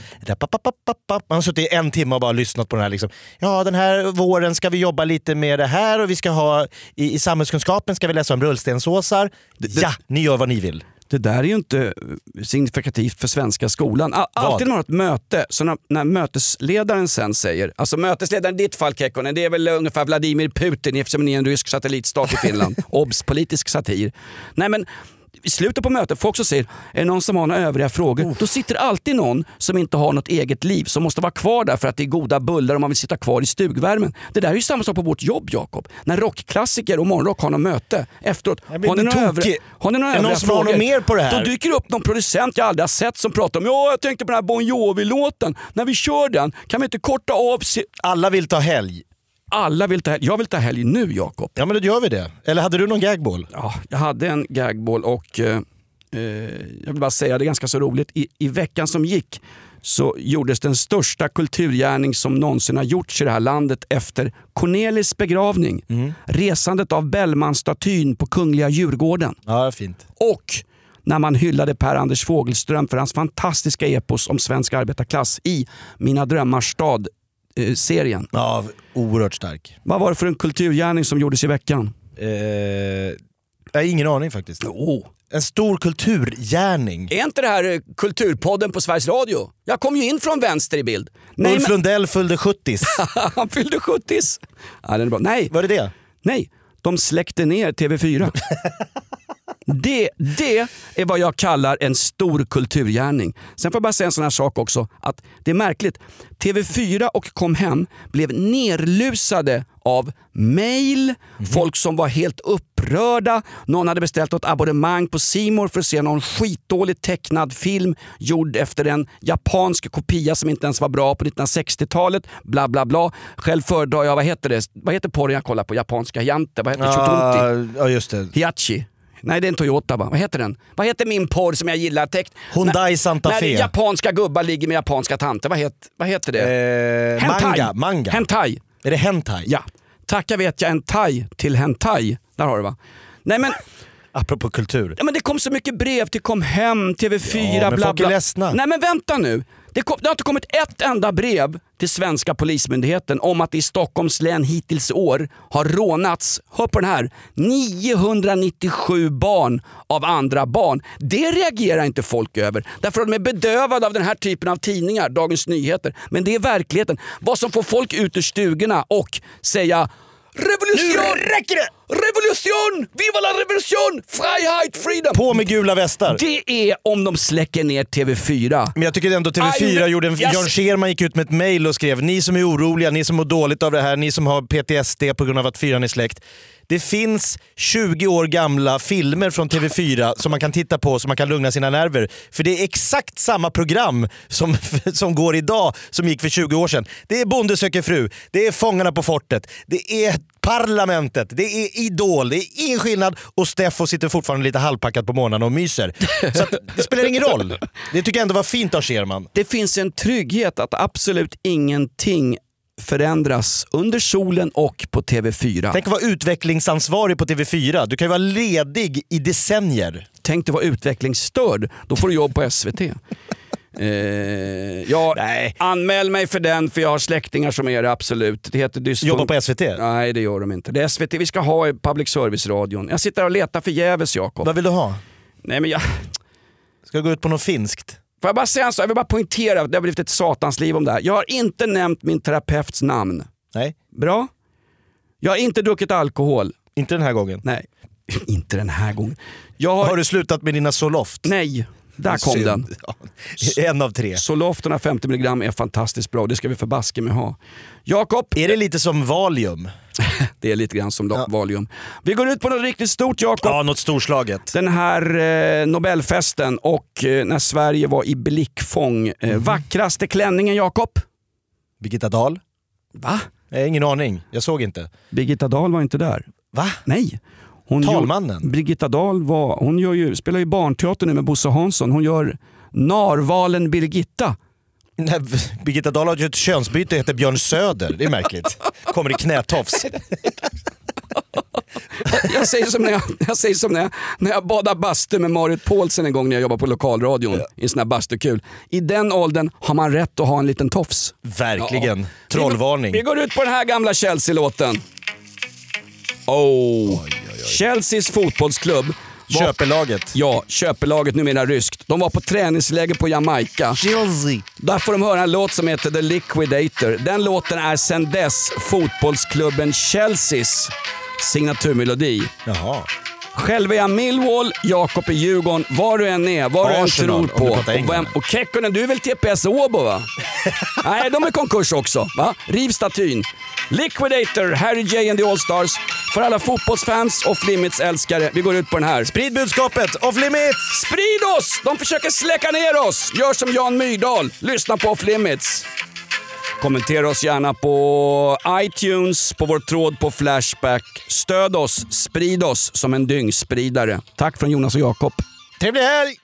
Man har suttit i en timme och bara lyssnat på den här liksom. Ja, den här våren ska vi jobba lite med det här och vi ska ha i, i samhällskunskapen ska vi läsa om rullstensåsar. Ja, ni gör vad ni vill. Det där är ju inte signifikativt för svenska skolan. All, alltid när man har ett möte, så när, när mötesledaren sen säger, alltså mötesledaren i ditt fall Kekkonen, det är väl ungefär Vladimir Putin eftersom ni är en rysk satellitstat i Finland. Obs, politisk satir. Nej men i slutet på mötet, folk som säger, är det någon som har några övriga frågor? Oh. Då sitter alltid någon som inte har något eget liv, som måste vara kvar där för att det är goda bullar och man vill sitta kvar i stugvärmen. Det där är ju samma sak på vårt jobb, Jakob. När rockklassiker och morgonrock har någon möte efteråt. Har ni några övriga, har ni några övriga frågor? Någon mer på det här? Då dyker det upp någon producent jag aldrig har sett som pratar om, ja jag tänkte på den här Bon Jovi-låten. När vi kör den, kan vi inte korta av... Se- Alla vill ta helg. Alla vill ta helg. Jag vill ta helg nu, Jakob. Ja, men då gör vi det. Eller hade du någon gagball? Ja, jag hade en gagball och eh, jag vill bara säga det är ganska så roligt. I, I veckan som gick så gjordes den största kulturgärning som någonsin har gjorts i det här landet efter Cornelis begravning. Mm. Resandet av Bellman-statyn på Kungliga Djurgården. Ja, fint. Och när man hyllade Per-Anders Fogelström för hans fantastiska epos om svensk arbetarklass i Mina drömmars stad-serien. Ja, oerhört stark. Vad var det för en kulturgärning som gjordes i veckan? Eh, jag har ingen aning faktiskt. Oh. En stor kulturgärning. Är inte det här Kulturpodden på Sveriges Radio? Jag kom ju in från vänster i bild. Nej, Ulf men... Lundell fyllde sjuttio. Han fyllde sjuttio. Ja, den är bra. Nej. Var det det? Nej, de släckte ner T V fyra. Det, det är vad jag kallar en stor kulturgärning. Sen får jag bara säga en sån här sak också, att det är märkligt. T V fyra och Kom hem blev nerlusade av mail, mm. folk som var helt upprörda. Någon hade beställt ett abonnemang på C More för att se någon skitdålig tecknad film gjord efter en japansk kopia som inte ens var bra på nittonhundrasextiotalet. Bla bla bla. Själv föredrar jag, vad heter det? Vad heter porren jag kollar på? Japanska Hyante? Vad heter det? Ja, just det. Hiachi. Nej, det är en Toyota, va? Vad heter den? Vad heter min porr som jag gillar? Text? Hyundai Santa Fe. När det japanska gubbar ligger med japanska tanter. Vad heter, vad heter det? Eh, hentai. Manga. Manga. Hentai. Är det hentai? Ja. Tacka vet jag en thai till hentai. Där har du, va? Nej, men... Apropå kultur. Ja, men det kom så mycket brev till Kom hem, T V fyra, ja, men bla folk bla. är ledsna. Nej, men vänta nu. Det, kom, det har inte kommit ett enda brev till svenska polismyndigheten om att det i Stockholms län hittills år har rånats, hör på den här, niohundranittiosju barn av andra barn. Det reagerar inte folk över. Därför att de är bedövade av den här typen av tidningar, Dagens Nyheter. Men det är verkligheten. Vad som får folk ut ur stugorna och säga revolution! Nu räcker det! Revolution! Viva la revolution! Frihet, freedom! På med gula västar. Det är om de släcker ner T V fyra. Men jag tycker ändå T V fyra Aj, gjorde en... yes. Björn Scherman gick ut med ett mejl och skrev: ni som är oroliga, ni som mår dåligt av det här, ni som har P T S D på grund av att fyran är släckt. Det finns tjugo år gamla filmer från T V fyra som man kan titta på, så man kan lugna sina nerver. För det är exakt samma program som, som går idag som gick för tjugo år sedan. Det är Bonde söker fru, det är Fångarna på fortet, det är Parlamentet, det är Idol, det är ingen skillnad, och Steffo sitter fortfarande lite halvpackat på morgonen och myser. Så att det spelar ingen roll. Det tycker jag ändå var fint av Scherman. Det finns en trygghet att absolut ingenting förändras under solen och på T V fyra. Tänk att vara utvecklingsansvarig på T V fyra. Du kan ju vara ledig i decennier. Tänk att vara utvecklingsstörd. Då får du jobb på S V T. eh, jag Nej. Anmäl mig för den, för jag har släktingar som är det, absolut. Det heter dysfun- Jobba på S V T? Nej, det gör de inte. Det är S V T vi ska ha i public service-radion. Jag sitter och letar förgäves, Jakob. Vad vill du ha? Nej, men jag... Ska jag gå ut på något finskt? Får jag bara säga så? Jag vill bara poängtera att det har blivit ett satans liv om det här. Jag har inte nämnt min terapeuts namn. Nej. Bra. Jag har inte druckit alkohol. Inte den här gången? Nej, inte den här gången. Jag har... har du slutat med dina Zoloft? Nej, där kom Synd. den. Ja. En av tre. Zoloft femtio milligram är fantastiskt bra. Det ska vi förbaska med ha. Jakob. Är det lite som Valium? Det är lite grann som ja. Valium. Vi går ut på något riktigt stort, Jakob. Ja, något storslaget. Den här eh, Nobelfesten och eh, när Sverige var i blickfång. Eh, mm. Vackraste klänningen, Jakob? Birgitta Dahl. Va? Jag har ingen aning. Jag såg inte. Birgitta Dahl var inte där. Va? Nej. Hon Talmannen? Gör, Birgitta Dahl var, hon gör ju, spelar ju barnteater nu med Bosse Hansson. Hon gör Narvalen Birgitta. Nej, Birgitta Dahl har ju ett könsbyte, heter Björn Söder. Det är märkligt. Kommer i knätofs. Jag säger som när jag, jag, säger som när jag, när jag badade bastu med Marit Paulsen en gång när jag jobbade på lokalradion. Ja. I en sån här bastukul. I den åldern har man rätt att ha en liten tofs. Verkligen. Ja. Trollvarning. Vi, vi går ut på den här gamla Chelsea-låten. Oh. Oj, oj, oj. Chelseas fotbollsklubb. Var, Köpelaget. Ja, köpelaget, numera ryskt. De var på träningsläger på Jamaica. Chelsea. Där får de höra en låt som heter The Liquidator. Den låten är sedan dess fotbollsklubben Chelseas signaturmelodi. Jaha. Själv är jag Millwall, Jakob är Djurgården. Var du än är, vad du än tror på. Och, vem, och Kekkonen, du är väl T P S Åbo, va? Nej, de är konkurs också, va? Riv statyn. Liquidator, Harry J and the All-Stars. För alla fotbollsfans, Off Limits älskare. Vi går ut på den här. Sprid budskapet, Off Limits! Sprid oss! De försöker släcka ner oss. Gör som Jan Myrdal. Lyssna på Off Limits. Kommentera oss gärna på iTunes, på vår tråd på Flashback. Stöd oss, sprid oss som en dyngspridare. Tack från Jonas och Jakob. Trevlig helg!